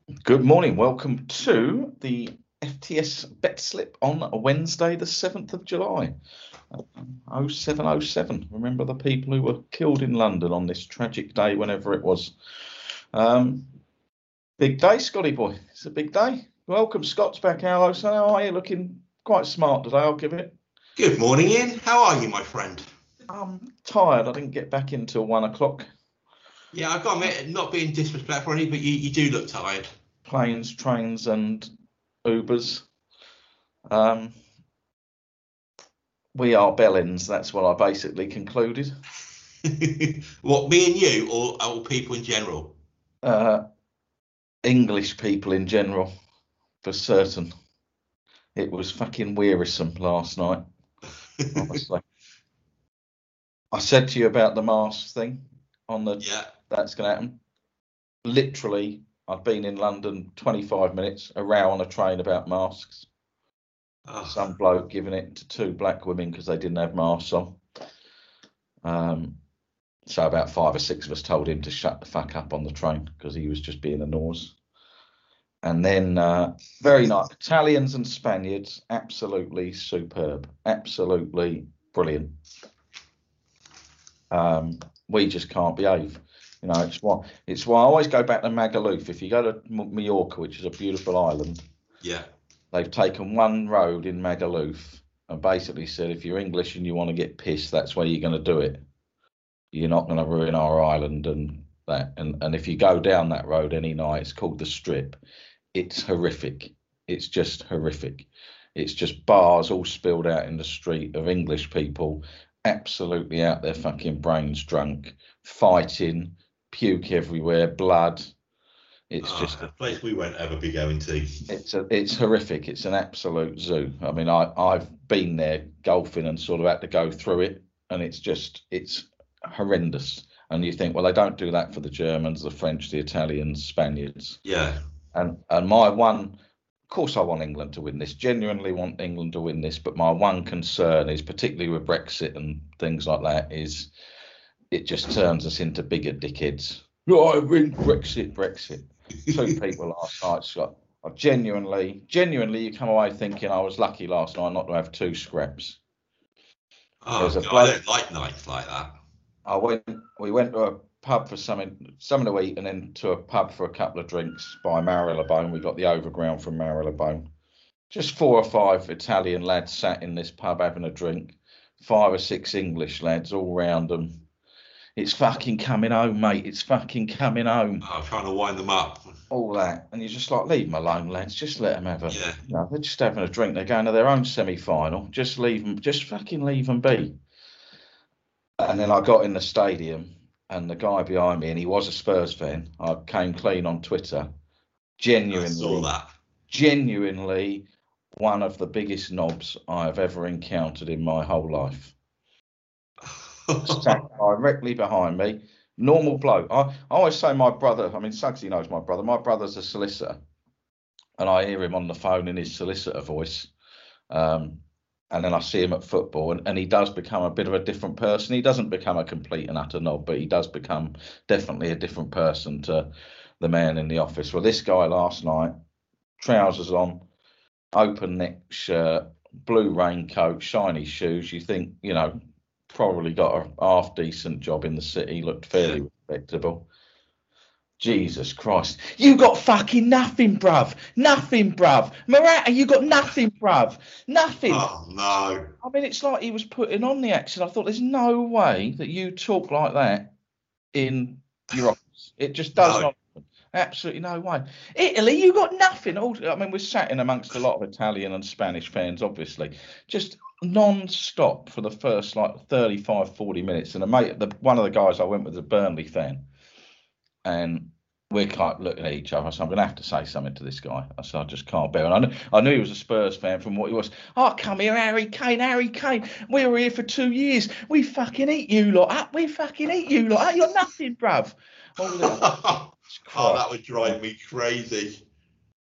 Good morning. Welcome to the FTS bet slip on Wednesday, the 7th of July. 0707. Remember the people who were killed in London on this tragic day, whenever it was. Big day, Scotty boy. It's a big day. Welcome, Scott's back. Hello, so how are you? Looking quite smart today, I'll give it. Good morning, Ian. How are you, my friend? I'm tired. I didn't get back in till 1 o'clock. Yeah, I've got to admit, not being disrespectful or anything, but you do look tired. Planes, trains, and Ubers. We are bellends. That's what I basically concluded. What, me and you, or people in general? English people in general, for certain. It was fucking wearisome last night, honestly. I said to you about the masks thing that's going to happen. Literally, I've been in London 25 minutes, a row on a train about masks. Oh. Some bloke giving it to two black women because they didn't have masks on. So about 5 or 6 of us told him to shut the fuck up on the train because he was just being a nose. And then very nice. Italians and Spaniards, absolutely superb. Absolutely brilliant. We just can't behave. You know, it's why I always go back to Magaluf. If you go to Mallorca, which is a beautiful island, they've taken one road in Magaluf and basically said, if you're English and you want to get pissed, that's where you're going to do it. You're not going to ruin our island and that. And if you go down that road any night, it's called the Strip. It's horrific. It's just horrific. It's just bars all spilled out in the street of English people, absolutely out their fucking brains drunk, fighting, puke everywhere, blood. It's just a place we won't ever be going to. It's horrific. It's an absolute zoo. I mean, I've been there golfing and sort of had to go through it, and it's horrendous. And you think, well, they don't do that for the Germans, the French, the Italians, Spaniards. Yeah. And my one, of course, I want England to win this. Genuinely want England to win this. But my one concern is, particularly with Brexit and things like that, is it just turns us into bigger dickheads. No, I win Brexit. Two people last night, Scott. I genuinely, you come away thinking I was lucky last night not to have 2 scraps. Oh, God, I don't like nights like that. We went to a pub for something to eat and then to a pub for a couple of drinks by Marylebone. We got the overground from Marylebone. Just 4 or 5 Italian lads sat in this pub having a drink. 5 or 6 English lads all round them. It's fucking coming home, mate. It's fucking coming home. I'm trying to wind them up. All that. And you're just like, leave them alone, lads. Just let them have a... Yeah. You know, they're just having a drink. They're going to their own semi-final. Just fucking leave them be. And then I got in the stadium and the guy behind me, and he was a Spurs fan. I came clean on Twitter. Genuinely. I saw that. Genuinely one of the biggest knobs I've ever encountered in my whole life. Sat directly behind me. Normal bloke. I always say my brother, I mean, Suggsy knows my brother. My brother's a solicitor. And I hear him on the phone in his solicitor voice. And then I see him at football, and he does become a bit of a different person. He doesn't become a complete and utter knob, but he does become definitely a different person to the man in the office. Well, this guy last night, trousers on, open neck shirt, blue raincoat, shiny shoes. You think, you know, probably got a half decent job in the city, looked fairly respectable. Jesus Christ. You got fucking nothing, bruv. Nothing, bruv. Morata, you got nothing, bruv. Nothing. Oh, no. I mean, it's like he was putting on the accent. I thought, there's no way that you talk like that in your office. It just does not. Absolutely no way. Italy, you got nothing. I mean, we're sat in amongst a lot of Italian and Spanish fans, obviously. Just non-stop for the first, 35, 40 minutes. And one of the guys I went with is a Burnley fan. And we're kind of looking at each other, so I'm going to have to say something to this guy. I said, I just can't bear it. I knew he was a Spurs fan from what he was. Oh, come here, Harry Kane. We were here for 2 years. We fucking eat you lot up. We fucking eat you lot up. You're nothing, bruv. Oh, that would drive me crazy.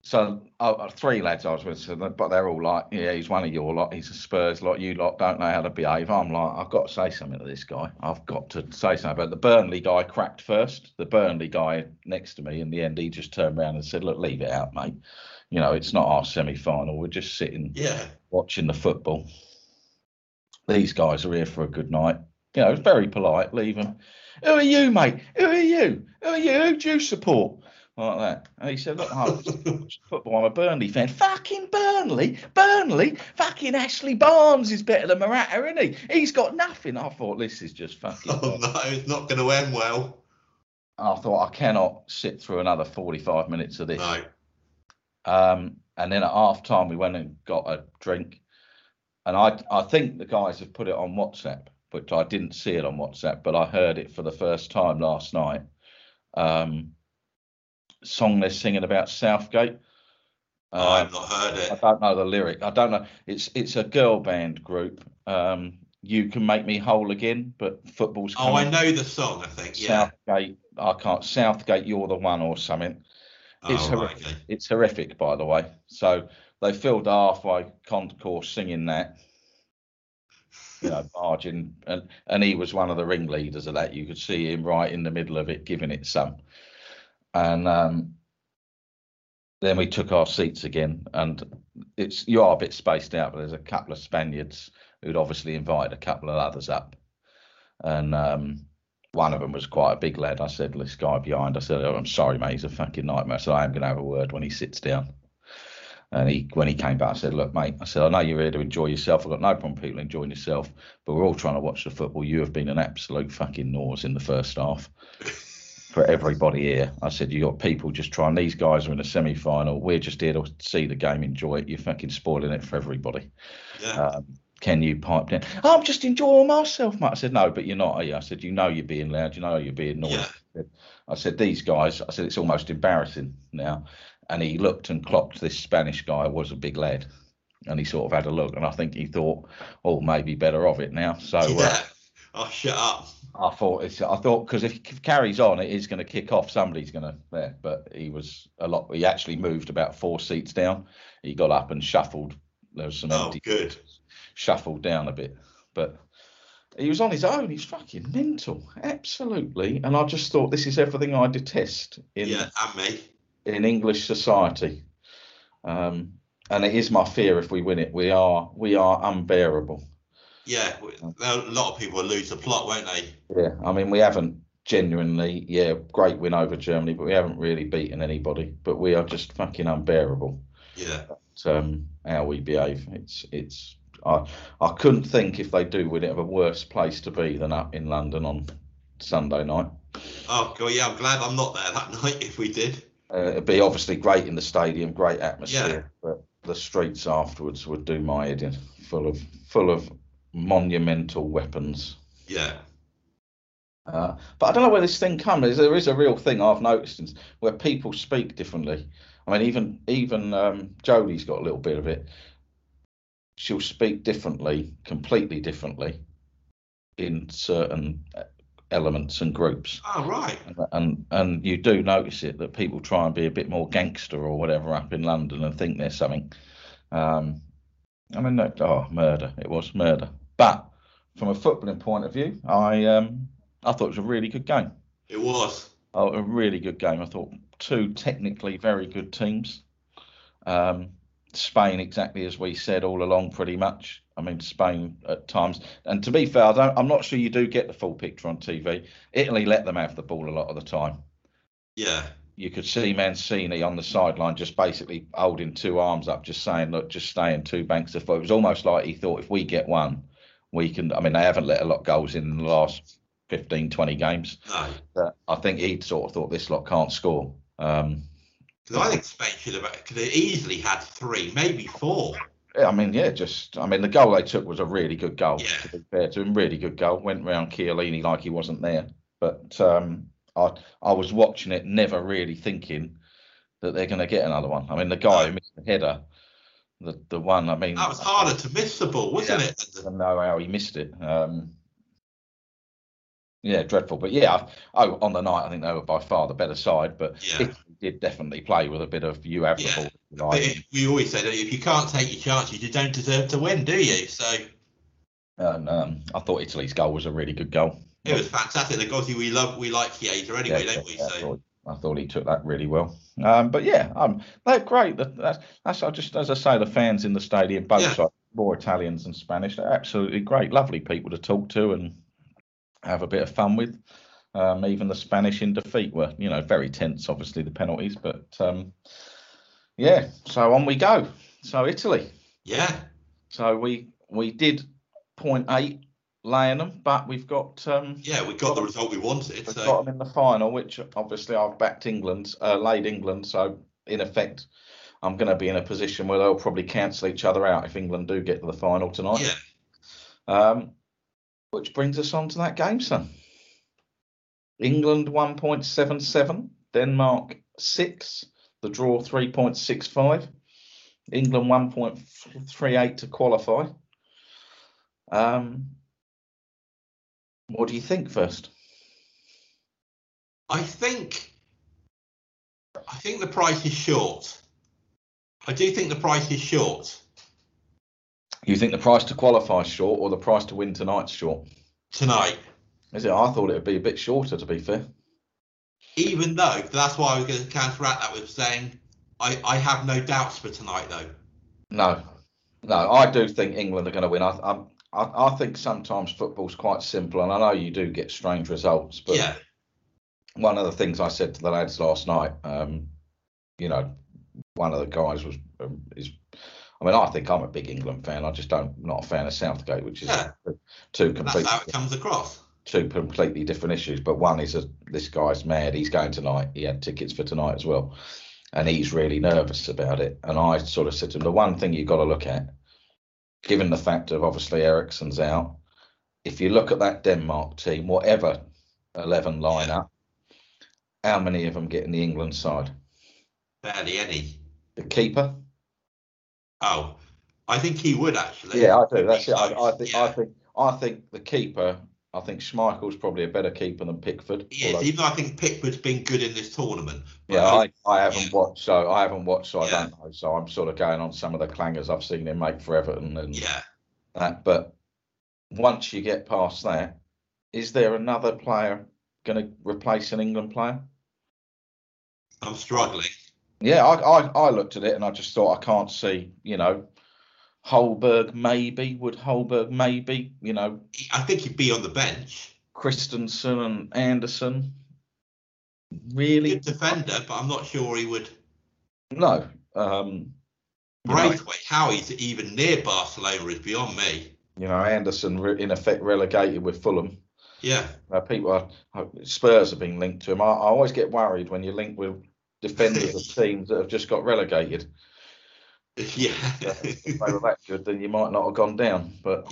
So three lads I was with, so but they're all like, yeah, he's one of your lot. He's a Spurs lot. You lot don't know how to behave. I'm like, I've got to say something to this guy. I've got to say something. But the Burnley guy cracked first. The Burnley guy next to me, in the end, he just turned around and said, look, leave it out, mate. You know, it's not our semi-final. We're just sitting watching the football. These guys are here for a good night. You know, it's very polite. Leave them. Who are you, mate? Who are you? Who are you? Who do you support? Like that. And he said, look, I'm football. I'm a Burnley fan. Fucking Burnley? Burnley? Fucking Ashley Barnes is better than Morata, isn't he? He's got nothing. I thought, this is just fucking... Oh, no, it's not going to end well. I thought, I cannot sit through another 45 minutes of this. No. And then at half time, we went and got a drink. And I think the guys have put it on WhatsApp, but I didn't see it on WhatsApp, but I heard it for the first time last night. Song they're singing about Southgate. I've not heard it. I don't know the lyric. I don't know. It's a girl band group. You Can Make Me Whole Again, but football's coming. I know the song, I think, yeah. Southgate, I can't. Southgate, You're the One or something. It's horrific. Okay. It's horrific, by the way. So they filled the halfway concourse singing that. You know, margin, and he was one of the ringleaders of that. You could see him right in the middle of it, giving it some. And then we took our seats again, and you are a bit spaced out, but there's a couple of Spaniards who'd obviously invited a couple of others up, and one of them was quite a big lad. I said, this guy behind, I said, oh, I'm sorry, mate, he's a fucking nightmare. So I am going to have a word when he sits down. And when he came back, I said, look, mate, I said, I know you're here to enjoy yourself. I've got no problem with people enjoying yourself, but we're all trying to watch the football. You have been an absolute fucking nose in the first half for everybody here. I said, you got people just trying. These guys are in a semi-final. We're just here to see the game, enjoy it. You're fucking spoiling it for everybody. Yeah. Can you pipe down? Oh, I'm just enjoying myself, mate. I said, no, but you're not, are you? I said, you know you're being loud. You know you're being noisy. Yeah. I said, these guys, I said, it's almost embarrassing now. And he looked and clocked this Spanish guy was a big lad. And he sort of had a look. And I think he thought, oh, maybe better of it now. So, shut up. I thought, because if he carries on, it is going to kick off. Somebody's going to there. But he actually moved about 4 seats down. He got up and shuffled. There was some empty. Good. Shuffled down a bit, but he was on his own. He's fucking mental, absolutely. And I just thought, this is everything I detest in English society. And it is my fear if we win it, we are unbearable. Yeah, a lot of people will lose the plot, won't they? Yeah, I mean, we haven't genuinely, great win over Germany, but we haven't really beaten anybody. But we are just fucking unbearable. Yeah. How we behave, it's. I couldn't think, if they do win it, of a worse place to be than up in London on Sunday night. Oh, God, yeah, I'm glad I'm not there that night if we did. It'd be obviously great in the stadium, great atmosphere, but the streets afterwards would do my head in, full of monumental weapons. Yeah. But I don't know where this thing comes. There is a real thing I've noticed where people speak differently. I mean, even Jodie's got a little bit of it. She'll speak differently, completely differently, in certain elements and groups. Oh, right. And you do notice it, that people try and be a bit more gangster or whatever up in London and think they're something. I mean, murder. It was murder. But from a footballing point of view, I thought it was a really good game. It was. Oh, a really good game. I thought two technically very good teams. Spain, exactly as we said all along, pretty much. I mean, Spain at times, and to be fair, I'm not sure you do get the full picture on TV. Italy let them have the ball a lot of the time. Yeah. You could see Mancini on the sideline just basically holding two arms up, just saying, look, just stay in two banks of foot. It was almost like he thought, if we get one, we can. I mean, they haven't let a lot of goals in the last 15, 20 games. No. But I think he'd sort of thought, this lot can't score. Because I think Spain could have easily had 3, maybe 4. I mean, the goal they took was a really good goal. Yeah. To be fair to him, really good goal. Went round Chiellini like he wasn't there. But I was watching it, never really thinking that they're going to get another one. I mean, the guy who missed the header, the one, I mean... That was harder to miss the ball, wasn't it? I don't know how he missed it. Yeah, dreadful. But yeah, on the night, I think they were by far the better side. But Yeah, it did definitely play with a bit of you have the yeah. ball, if you But like. we always say that if you can't take your chances, you don't deserve to win, do you? So And I thought Italy's goal was a really good goal. it was fantastic. Like, obviously, we like Chiesa Yeah, anyway, don't we? yeah, So I thought he took that really well. But yeah, they're great. That's I just as I say, the fans in the stadium, both yeah, sides, more Italians than Spanish, they're absolutely great, lovely people to talk to and have a bit of fun with. Even the Spanish in defeat were, very tense, obviously the penalties, but yeah. So on we go. So Italy. yeah, So we did 0.8 laying them, but we've got yeah. We got the result we wanted. we've So got them in the final, which obviously I've backed England, laid England. So in effect, I'm going to be in a position where they'll probably cancel each other out if England do get to the final tonight. yeah, Which brings us on to that game, son. England 1.77, Denmark 6, the draw 3.65, England 1.38 to qualify. What do you think first? I think the price is short. I do think the price is short You think the price to qualify is short or the price to win tonight's short? tonight. Is it? I thought it would be a bit shorter, to be fair. Even though that's why I was going to counteract that with saying I have no doubts for tonight, though. No, I do think England are going to win. I think sometimes football's quite simple, and I know you do get strange results. But Yeah, one of the things I said to the lads last night, one of the guys is. I mean, I think I'm a big England fan. I just not a fan of Southgate, which is yeah. That's how it comes across. two completely different issues. But one is this guy's mad. He's going tonight. He had tickets for tonight as well, and he's really nervous about it. And I sort of said to him, the one thing you've got to look at, given the fact of obviously Eriksen's out, if you look at that Denmark team, whatever 11 lineup, how many of them get in the England side? Barely any. The keeper. Oh, I think he would actually. Yeah, I do. That's it. I think the keeper. I think Schmeichel's probably a better keeper than Pickford. Yes, even though I think Pickford's been good in this tournament. Yeah, I haven't watched, so I don't know. So I'm sort of going on some of the clangers I've seen him make for Everton and that. But once you get past that, is there another player going to replace an England player? I'm struggling. Yeah, I looked at it and I just thought I can't see, Holberg maybe. Would Holberg maybe, I think he'd be on the bench. Christensen and Anderson. Really? Good defender, but I'm not sure he would. No. Braithwaite, how he's even near Barcelona is beyond me. Anderson in effect relegated with Fulham. Yeah. Spurs have been linked to him. I always get worried when you're linked with defenders of teams that have just got relegated. Yeah. If they were that good, then you might not have gone down. But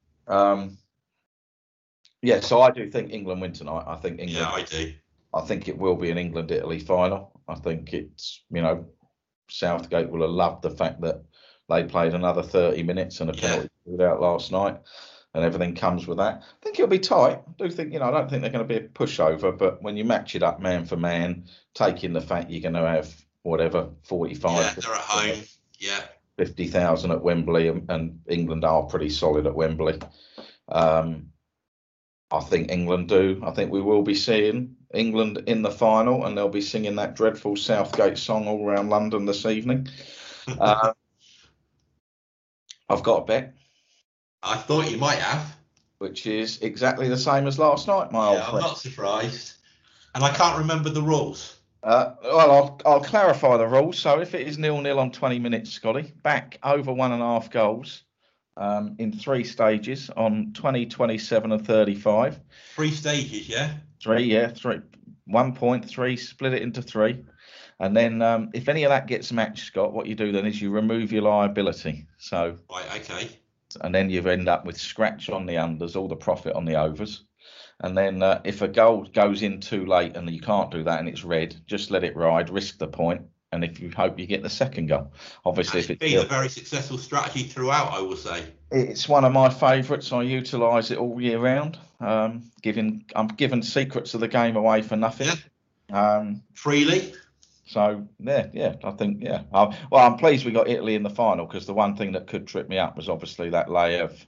so I do think England win tonight. I think England. Yeah, I do. I think it will be an England-Italy final. I think it's, Southgate will have loved the fact that they played another 30 minutes and a penalty shootout last night, and everything comes with that. I think it'll be tight. I do think, I don't think they're going to be a pushover, but when you match it up man for man, taking the fact you're going to have, 45. Yeah, they're at home. Yeah. 50,000 at Wembley, and England are pretty solid at Wembley. I think England do. I think we will be seeing England in the final, and they'll be singing that dreadful Southgate song all around London this evening. I've got a bet. I thought you might have. Which is exactly the same as last night, my old friend. I'm not surprised. And I can't remember the rules. Well, I'll clarify the rules. So if it is 0-0 on 20 minutes, Scotty, back over 1.5 goals. In 3 stages on 20, 27 and 35. 3 stages, yeah? 3, yeah. 3. 1.3, split it into 3. And then if any of that gets matched, Scott, what you do then is you remove your liability. So, right, okay. And then you end up with scratch on the unders, all the profit on the overs. And then if a goal goes in too late and you can't do that and it's red, just let it ride, risk the point. and if you hope you get the second goal. Obviously, And if it's been a very successful strategy throughout, I will say. It's one of my favourites. I utilise it all year round. I'm giving secrets of the game away for nothing. Yeah. Freely. So yeah, I think well, I'm pleased we got Italy in the final, because the one thing that could trip me up was obviously that lay of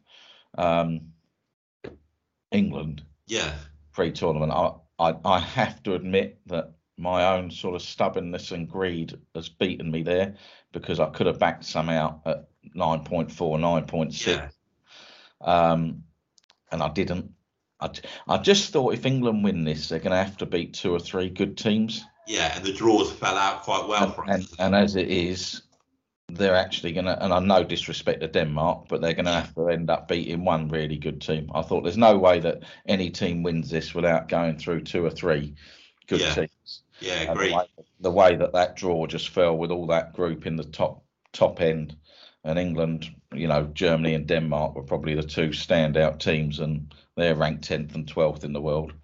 England. Yeah. Pre-tournament, I have to admit that my own sort of stubbornness and greed has beaten me there, because I could have backed some out at 9.4, 9.6. Yeah. And I didn't. I just thought if England win this, they're going to have to beat 2 or 3 good teams. Yeah, and the draws fell out quite well for us. And as it is, they're actually going to, and I no disrespect to Denmark, but they're going to have to end up beating one really good team. I thought there's no way that any team wins this without going through 2 or 3 good teams. Yeah, agree. The way that draw just fell with all that group in the top end, and England, Germany and Denmark were probably the 2 standout teams, and they're ranked 10th and 12th in the world.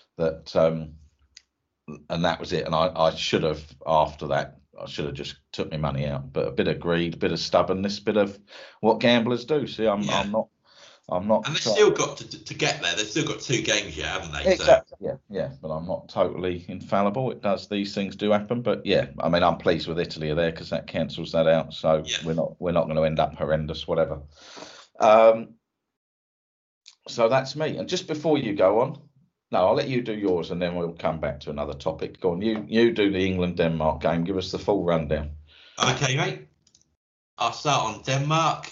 And that was it. And I should have, after that, just took my money out. But a bit of greed, a bit of stubbornness, a bit of what gamblers do. See, I'm not. And they've still got to get there. They've still got 2 games yet, haven't they? Exactly. So. Yeah. But I'm not totally infallible. These things do happen. But yeah, I mean, I'm pleased with Italy are there, because that cancels that out. So we're not going to end up horrendous, whatever. So that's me. And just before you go on, no, I'll let you do yours, and then we'll come back to another topic. Go on, you do the England-Denmark game. Give us the full rundown. Okay, mate. I'll start on Denmark.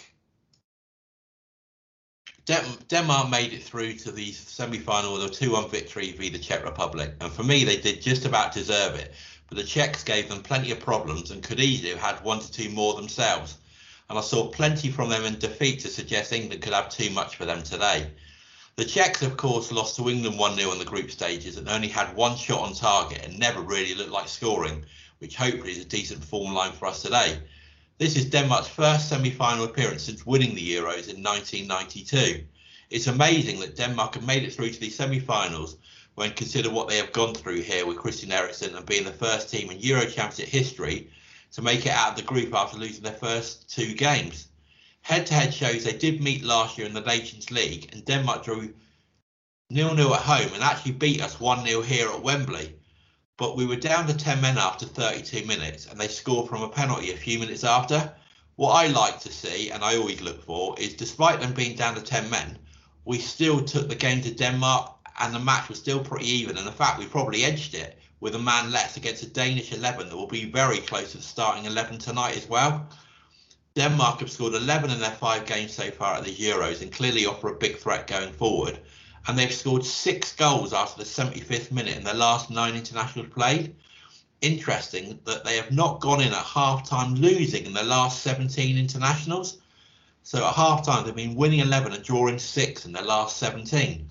Denmark made it through to the semi-final with a 2-1 victory via the Czech Republic. And for me, they did just about deserve it. But the Czechs gave them plenty of problems and could easily have had 1 to 2 more themselves. And I saw plenty from them in defeat to suggest England could have too much for them today. The Czechs, of course, lost to England 1-0 in the group stages and only had 1 shot on target and never really looked like scoring, which hopefully is a decent form line for us today. This is Denmark's first semi-final appearance since winning the Euros in 1992. It's amazing that Denmark have made it through to these semi-finals when considered what they have gone through here with Christian Eriksen and being the first team in Euro Championship history to make it out of the group after losing their first 2 games. Head-to-head shows they did meet last year in the Nations League, and Denmark drew 0-0 at home and actually beat us 1-0 here at Wembley. But we were down to 10 men after 32 minutes, and they scored from a penalty a few minutes after. What I like to see, and I always look for, is despite them being down to 10 men, we still took the game to Denmark, and the match was still pretty even. And in fact, we probably edged it with a man less against a Danish 11 that will be very close to the starting 11 tonight as well. Denmark have scored 11 in their 5 games so far at the Euros and clearly offer a big threat going forward. And they've scored 6 goals after the 75th minute in their last 9 internationals played. Interesting that they have not gone in at half-time losing in their last 17 internationals. So at half-time, they've been winning 11 and drawing 6 in their last 17.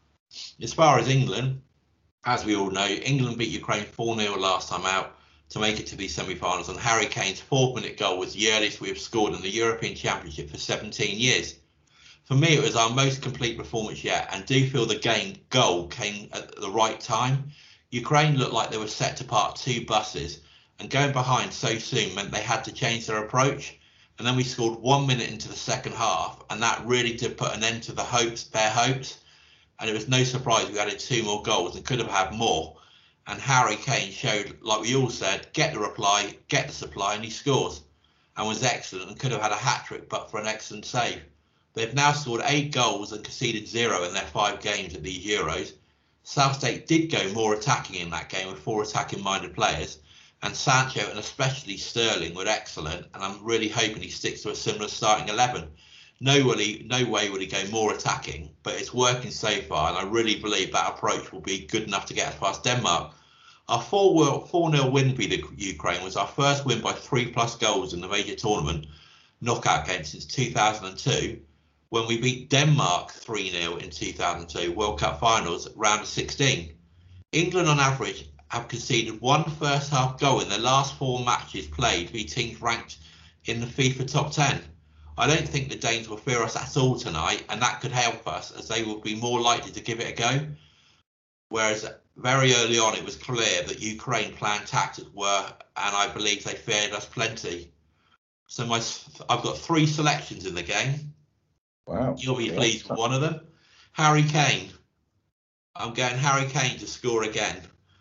As far as England, as we all know, England beat Ukraine 4-0 last time out to make it to these semi-finals, and Harry Kane's 4th-minute goal was the earliest we have scored in the European Championship for 17 years. For me, it was our most complete performance yet, and do feel the goal came at the right time. Ukraine looked like they were set to park 2 buses, and going behind so soon meant they had to change their approach. And then we scored 1 minute into the second half, and that really did put an end to their hopes. And it was no surprise we added 2 more goals and could have had more. And Harry Kane showed, like we all said, get the reply, get the supply, and he scores. And was excellent and could have had a hat-trick but for an excellent save. They've now scored 8 goals and conceded 0 in their 5 games at these Euros. Southgate did go more attacking in that game with 4 attacking-minded players. And Sancho and especially Sterling were excellent. And I'm really hoping he sticks to a similar starting 11. No way would he go more attacking, but it's working so far, and I really believe that approach will be good enough to get us past Denmark. Our 4-0 win via Ukraine was our first win by 3+ goals in the major tournament knockout game since 2002, when we beat Denmark 3-0 in 2002 World Cup finals round of 16. England on average have conceded 1 first-half goal in their last 4 matches played via teams ranked in the FIFA top 10. I don't think the Danes will fear us at all tonight, and that could help us as they will be more likely to give it a go. Whereas very early on, it was clear that Ukraine plan tactics were, and I believe they feared us plenty. So I've got 3 selections in the game. Wow. You'll be pleased with one of them. Harry Kane. I'm going Harry Kane to score again.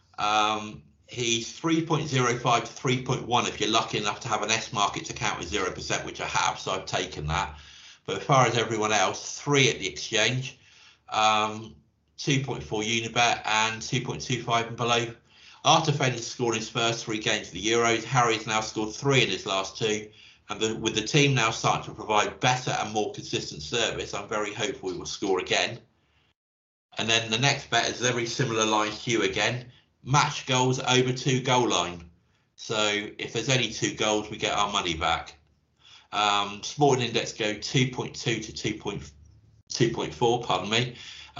He's 3.05 to 3.1 if you're lucky enough to have an S market to count with 0%, which I have, so I've taken that. But as far as everyone else, 3 at the exchange, 2.4 Unibet and 2.25 and below. Our defender scored his first 3 games of the Euros. Harry's now scored 3 in his last 2. And with the team now starting to provide better and more consistent service, I'm very hopeful we will score again. And then the next bet is very similar lines to you again. Match goals over 2 goal line. So if there's only 2 goals, we get our money back. Sporting Index go 2.2 to 2.4, pardon me.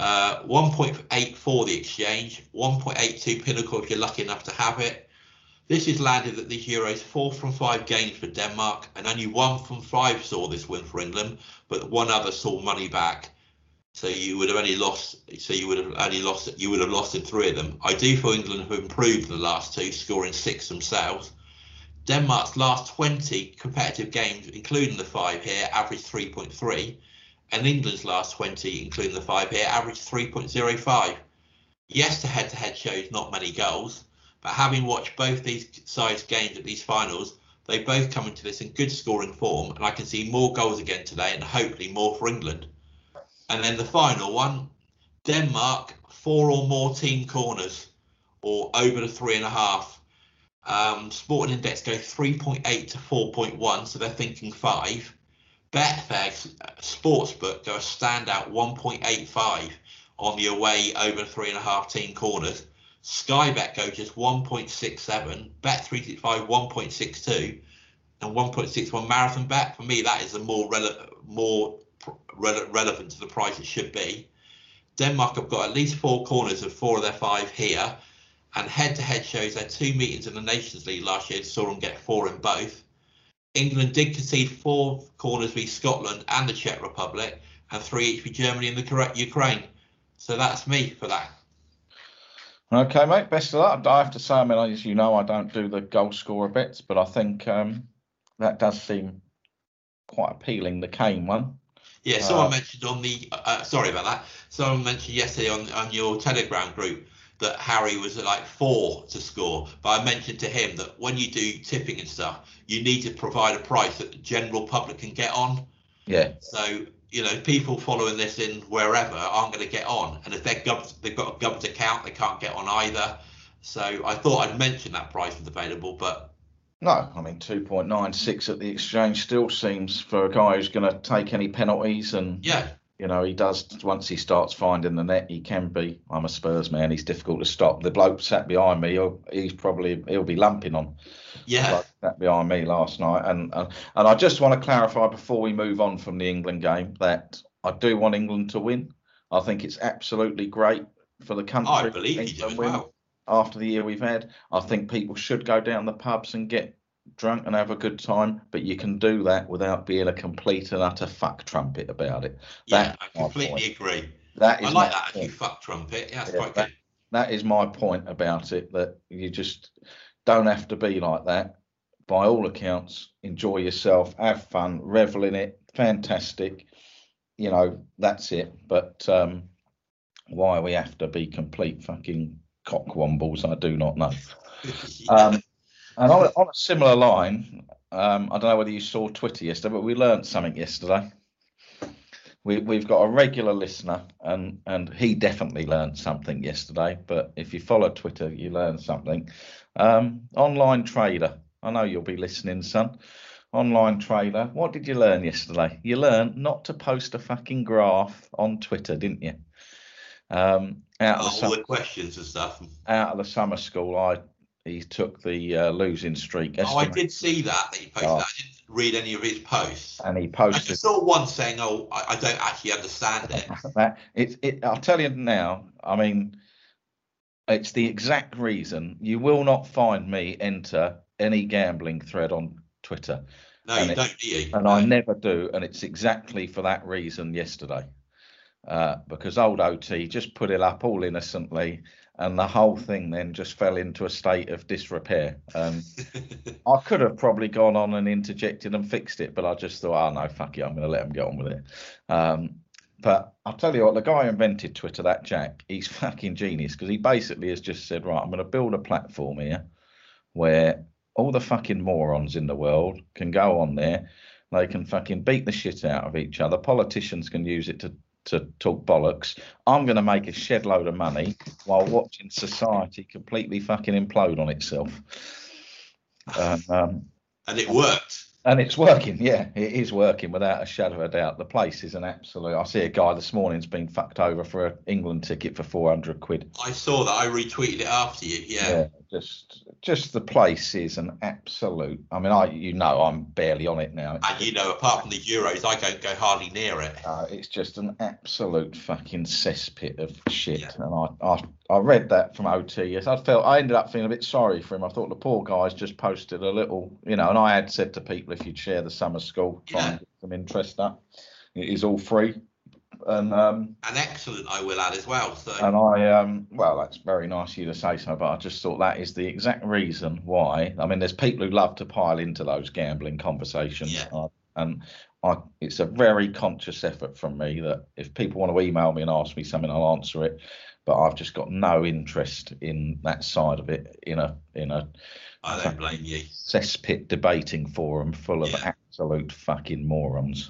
1.84 the exchange, 1.82 Pinnacle if you're lucky enough to have it. This has landed at these Euros 4 from 5 games for Denmark, and only 1 from 5 saw this win for England, but 1 other saw money back. So you would have only lost. So you would have lost in 3 of them. I do feel England have improved the last 2, scoring 6 themselves. Denmark's last 20 competitive games, including the 5 here, averaged 3.3, and England's last 20, including the 5 here, averaged 3.05. Yes, the head-to-head shows not many goals, but having watched both these sides' games at these finals, they both come into this in good scoring form, and I can see more goals again today, and hopefully more for England. And then the final one, Denmark, 4 or more team corners, or over the 3.5. Sporting Index go 3.8 to 4.1, so they're thinking 5. Betfair Sportsbook go a standout 1.85 on the away over 3.5 team corners. Sky Bet go just 1.67, Bet365 1.62, and 1.61 Marathon Bet. For me, that is the more relevant to the price it should be. Denmark have got at least 4 corners of 4 of their 5 here, and head-to-head shows their 2 meetings in the Nations League last year saw them get 4 in both. England did concede 4 corners v Scotland and the Czech Republic, and 3 each for Germany and the Ukraine. So that's me for that. Okay, mate, best of luck. I have to say, I mean, as you know, I don't do the goal scorer bits, but I think that does seem quite appealing, the Kane one. Yeah, someone mentioned on the, sorry about that, someone mentioned yesterday on your Telegram group that Harry was at like 4 to score, but I mentioned to him that when you do tipping and stuff, you need to provide a price that the general public can get on. Yeah. So, you know, people following this in wherever aren't going to get on, and if they've got a government account, they can't get on either. So I thought I'd mention that price was available, but no, I mean 2.96 at the exchange still seems for a guy who's going to take any penalties, and yeah, you know, he does. Once he starts finding the net, he can be. I'm a Spurs man. He's difficult to stop. The bloke sat behind me, he'll be lumping on. Yeah, like sat behind me last night, and I just want to clarify before we move on from the England game that I do want England to win. I think it's absolutely great for the country. I believe you do as well. After the year we've had, I think people should go down the pubs and get drunk and have a good time, but you can do that without being a complete and utter fuck trumpet about it. Yeah, I completely agree. That is I like that actually, fuck trumpet. Yeah, that's quite good. That is my point about it, that you just don't have to be like that. By all accounts, enjoy yourself, have fun, revel in it, fantastic. You know, that's it. But why we have to be complete fucking cockwombles, I do not know. Yeah. And on a similar line, I don't know whether you saw Twitter yesterday, but we learnt something yesterday. We've got a regular listener, and he definitely learned something yesterday. But if you follow Twitter, you learn something. Online trader. I know you'll be listening, son. Online trader. What did you learn yesterday? You learned not to post a fucking graph on Twitter, didn't you? All the questions and stuff. Out of the summer school, he took the losing streak. I did see that he posted. I didn't read any of his posts. And he posted. I just saw one saying, "Oh, I don't actually understand it." I'll tell you now. I mean, it's the exact reason you will not find me enter any gambling thread on Twitter. No, you don't, do you? And I never do. And it's exactly for that reason yesterday. Because old OT just put it up all innocently, and the whole thing then just fell into a state of disrepair. I could have probably gone on and interjected and fixed it, but I just thought, oh no, fuck it, I'm going to let them get on with it. But I'll tell you what, the guy who invented Twitter, that Jack, he's fucking genius, because he basically has just said, right, I'm going to build a platform here where all the fucking morons in the world can go on there. They can fucking beat the shit out of each other. Politicians can use it to talk bollocks. I'm going to make a shed load of money while watching society completely fucking implode on itself. And it worked. And it's working, yeah, it is working without a shadow of a doubt. The place is an absolute. I see a guy this morning's been fucked over for an England ticket for 400 quid. I saw that. I retweeted it after you. Yeah. Just the place is an absolute. I mean, I'm barely on it now. And apart from the Euros, I don't go hardly near it. It's just an absolute fucking cesspit of shit. Yeah. And I read that from OT. Yes, I ended up feeling a bit sorry for him. I thought the poor guy's just posted a little, and I had said to people, if you'd share the summer school, try and get some interest up. It is all free. And excellent, I will add as well. So. And well, that's very nice of you to say so, but I just thought that is the exact reason why. I mean, there's people who love to pile into those gambling conversations. Yeah. It's a very conscious effort from me that if people want to email me and ask me something, I'll answer it. But I've just got no interest in that side of it in a I don't blame you. Cesspit debating forum full of absolute fucking morons.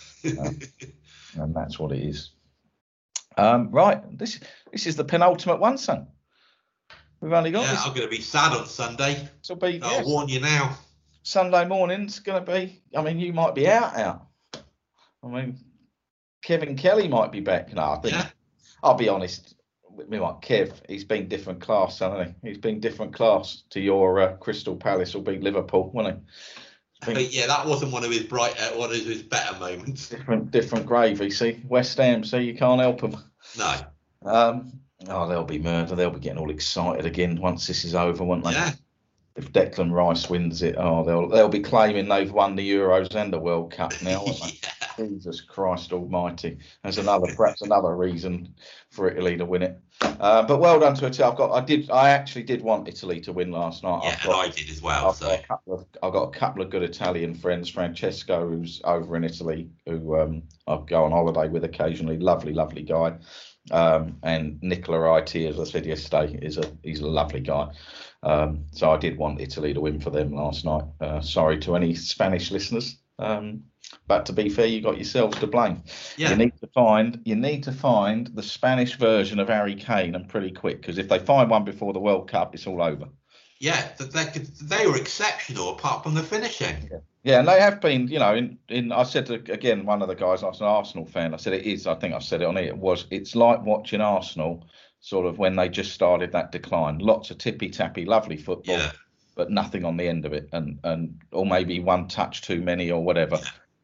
And that's what it is. Right, this is the penultimate one, son. We've only got. Yeah, I'm going to be sad on Sunday. I'll warn you now. Sunday morning's going to be. I mean, you might be out. I mean, Kevin Kelly might be back. No, I think. Yeah. I'll be honest. We might. Kev, he's been different class, hasn't he? He's been different class to your Crystal Palace will beat Liverpool, wasn't he? Yeah, that wasn't one of his one of his better moments. Different gravy. See, West Ham. See, you can't help them. No. They'll be murder. They'll be getting all excited again once this is over, won't they? Yeah. If Declan Rice wins it, they'll be claiming they've won the Euros and the World Cup now, won't they? Yeah. Jesus Christ Almighty. That's perhaps another reason for Italy to win it. But well done to Italy. I actually did want Italy to win last night. Yeah, and I did as well. I've got a couple of good Italian friends. Francesco, who's over in Italy, who I go on holiday with occasionally. Lovely, lovely guy. And Nicola IT, as I said yesterday, he's a lovely guy. So I did want Italy to win for them last night. Sorry to any Spanish listeners. But to be fair, you got yourselves to blame. Yeah. You need to find the Spanish version of Harry Kane, and pretty quick, because if they find one before the World Cup, it's all over. Yeah, they were exceptional apart from the finishing. Yeah, and they have been. I said to again one of the guys, I was an Arsenal fan. I said it is. I think I said it on it. It's like watching Arsenal sort of when they just started that decline. Lots of tippy tappy, lovely football. Yeah. But nothing on the end of it, and or maybe one touch too many or whatever.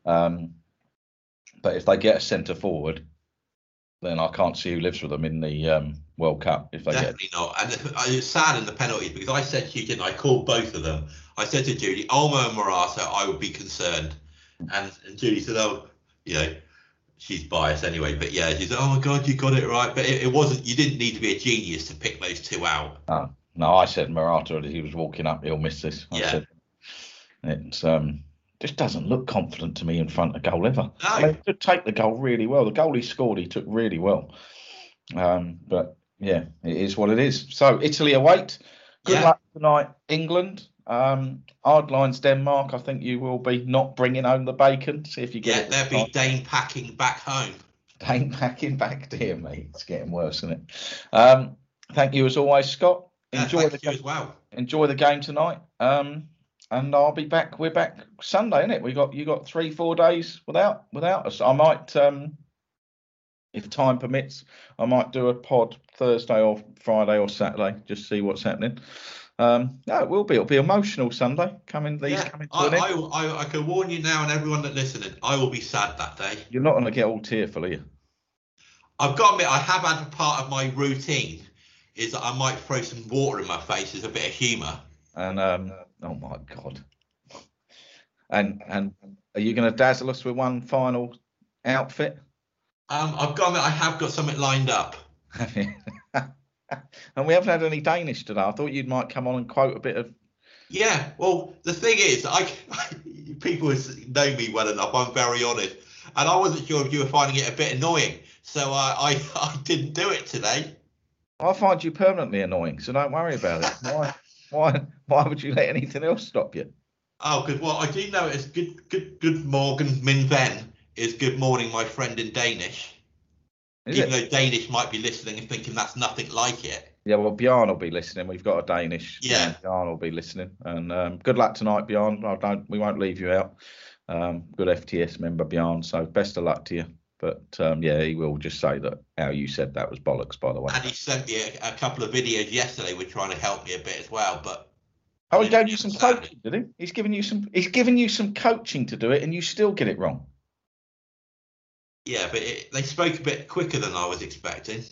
But if they get a centre forward, then I can't see who lives with them in the World Cup. If they definitely not. And it's sad in the penalties, because I said to you, didn't I? Called both of them. I said to Judy, Olmo and Morata, I would be concerned. And Judy said, she's biased anyway, but yeah, she said, oh my God, you got it right. But it wasn't. You didn't need to be a genius to pick those two out. No, I said Morata as he was walking up, he'll miss this. I said it's just doesn't look confident to me in front of goal ever. No. I mean, he did take the goal really well. The goal he scored, he took really well. But yeah, it is what it is. So Italy await. Good luck tonight, England. Hard lines Denmark. I think you will be not bringing home the bacon. See if you get it. Yeah, they'll be Dane packing back home. Dane packing back, dear me. It's getting worse, isn't it? Thank you as always, Scott. Enjoy the game as well. Enjoy the game tonight. And I'll be back. We're back Sunday, isn't it? You got 3-4 days without us. I might, if time permits, I might do a pod Thursday or Friday or Saturday. Just see what's happening. It'll be emotional Sunday. Coming to an end. I can warn you now, and everyone that's listening, I will be sad that day. You're not going to get all tearful, are you? I've got to admit, I have had a part of my routine is that I might throw some water in my face as a bit of humour. And oh my God. And are you going to dazzle us with one final outfit? I've got to admit, I have got something lined up. And we haven't had any Danish today. I thought you might come on and quote a bit of. Yeah, well, the thing is, people who know me well enough, I'm very honest, and I wasn't sure if you were finding it a bit annoying, so I didn't do it today. I find you permanently annoying, so don't worry about it. Why would you let anything else stop you? Oh, because well, I do know it as good morgen, min ven is good morning, my friend in Danish. Is Even it? though Danish might be listening and thinking that's nothing like it. Yeah, well, Bjorn will be listening. We've got a Danish. Yeah. Bjorn will be listening. And good luck tonight, Bjorn. We won't leave you out. Good FTS member, Bjorn. So best of luck to you. But yeah, he will just say that how you said that was bollocks, by the way. And he sent me a couple of videos yesterday, which trying to help me a bit as well. But he gave you some coaching, did he? He's given you some coaching to do it, and you still get it wrong. Yeah, but they spoke a bit quicker than I was expecting.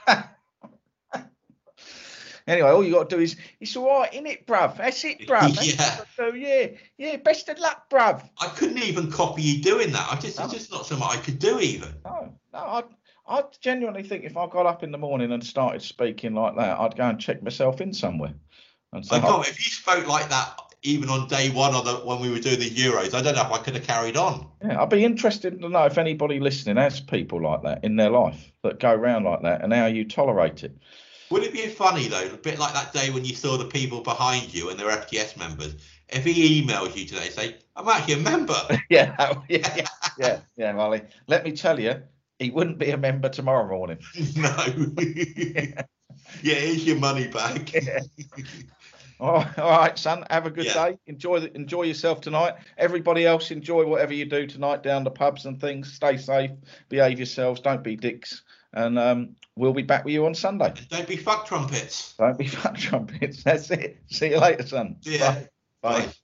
Anyway, all you got to do is, it's all right, innit, bruv? That's it, bruv. Yeah. Best of luck, bruv. I couldn't even copy you doing that. It's just not something I could do even. No. I genuinely think if I got up in the morning and started speaking like that, I'd go and check myself in somewhere. And so if you spoke like that even on day one when we were doing the Euros, I don't know if I could have carried on. Yeah, I'd be interested to know if anybody listening has people like that in their life that go around like that and how you tolerate it. Would it be funny though, a bit like that day when you saw the people behind you and they're FTS members? If he emails you today, say, "I'm actually a member." yeah, Molly. Let me tell you, he wouldn't be a member tomorrow morning. No. Yeah, here's your money back. Yeah. All right, son. Have a good day. Enjoy yourself tonight. Everybody else, enjoy whatever you do tonight down the pubs and things. Stay safe. Behave yourselves. Don't be dicks. And we'll be back with you on Sunday. And don't be fuck trumpets. Don't be fuck trumpets. That's it. See you later, son. Yeah. Bye.